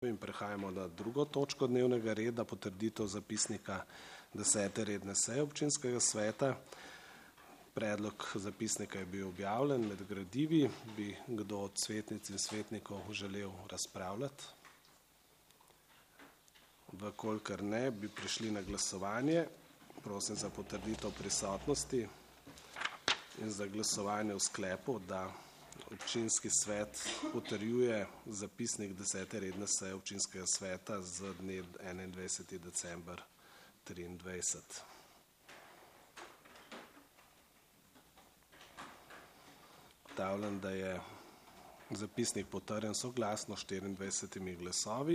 In prehajamo na drugo točko dnevnega reda, potrditev zapisnika 10. redne seje občinskega sveta. Predlog zapisnika je bil objavljen med gradivi. Bi kdo od svetnic in svetnikov želel razpravljati? Vkolikor ne, bi prišli na glasovanje. Prosim za potrditev prisotnosti in za glasovanje v sklepu, da občinski svet potrjuje zapisnik 10. redne seje občinskega sveta z dne 21. december 2023. Ugotavljam, da je zapisnik potrjen soglasno 24 glasovi.